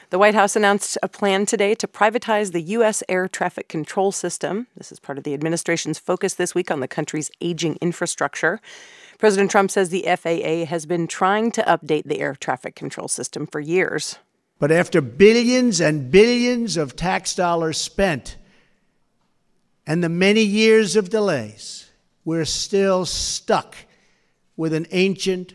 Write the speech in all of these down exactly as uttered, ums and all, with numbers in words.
The White House announced a plan today to privatize the U S air traffic control system. This is part of the administration's focus this week on the country's aging infrastructure. President Trump says the F A A has been trying to update the air traffic control system for years. But after billions and billions of tax dollars spent and the many years of delays, we're still stuck with an ancient,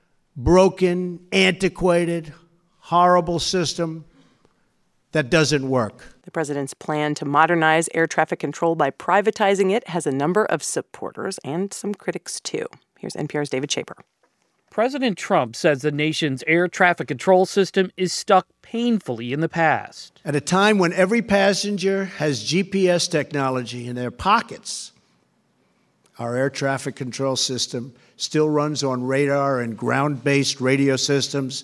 broken, antiquated, horrible system that doesn't work. The president's plan to modernize air traffic control by privatizing it has a number of supporters and some critics, too. Here's N P R's David Shaper. President Trump says the nation's air traffic control system is stuck painfully in the past. At a time when every passenger has G P S technology in their pockets, our air traffic control system still runs on radar and ground-based radio systems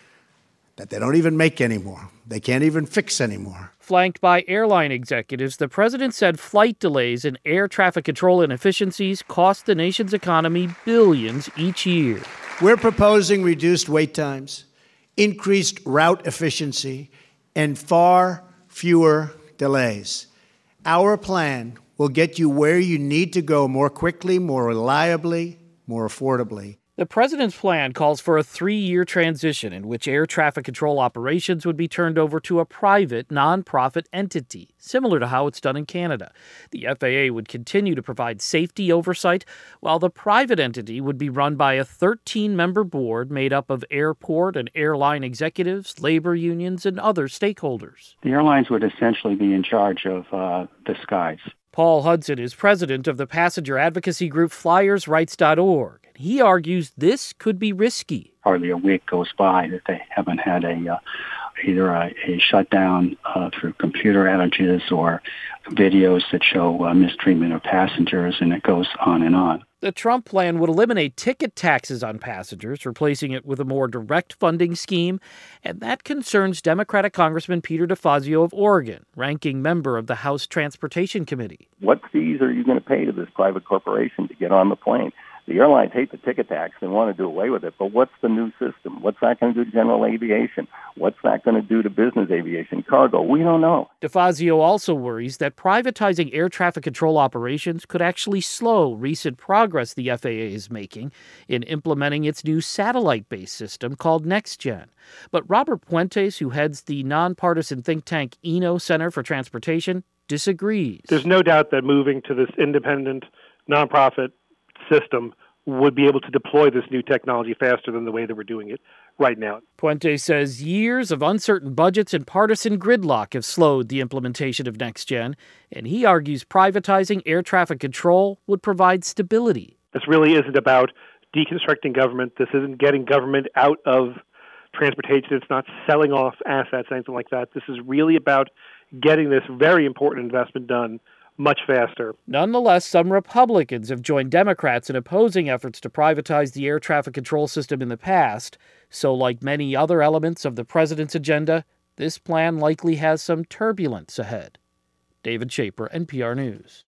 that they don't even make anymore. They can't even fix anymore. Flanked by airline executives, the president said flight delays and air traffic control inefficiencies cost the nation's economy billions each year. We're proposing reduced wait times, increased route efficiency, and far fewer delays. Our plan will get you where you need to go more quickly, more reliably, more affordably. The president's plan calls for a three-year transition in which air traffic control operations would be turned over to a private, nonprofit entity, similar to how it's done in Canada. The F A A would continue to provide safety oversight, while the private entity would be run by a thirteen-member board made up of airport and airline executives, labor unions, and other stakeholders. The airlines would essentially be in charge of uh, the skies. Paul Hudson is president of the passenger advocacy group Flyers Rights dot org. He argues this could be risky. Hardly a week goes by that they haven't had a uh, either a, a shutdown uh, through computer outages or videos that show uh, mistreatment of passengers, and it goes on and on. The Trump plan would eliminate ticket taxes on passengers, replacing it with a more direct funding scheme, and that concerns Democratic Congressman Peter DeFazio of Oregon, ranking member of the House Transportation Committee. What fees are you going to pay to this private corporation to get on the plane? The airlines hate the ticket tax and want to do away with it, but what's the new system? What's that going to do to general aviation? What's that going to do to business aviation, cargo? We don't know. DeFazio also worries that privatizing air traffic control operations could actually slow recent progress the F A A is making in implementing its new satellite-based system called NextGen. But Robert Puentes, who heads the nonpartisan think tank Eno Center for Transportation, disagrees. There's no doubt that moving to this independent, nonprofit system would be able to deploy this new technology faster than the way that we're doing it right now. Puente says years of uncertain budgets and partisan gridlock have slowed the implementation of NextGen, and he argues privatizing air traffic control would provide stability. This really isn't about deconstructing government. This isn't getting government out of transportation. It's not selling off assets, anything like that. This is really about getting this very important investment done much faster. Nonetheless, some Republicans have joined Democrats in opposing efforts to privatize the air traffic control system in the past. So, like many other elements of the president's agenda, this plan likely has some turbulence ahead. David Shaper, N P R News.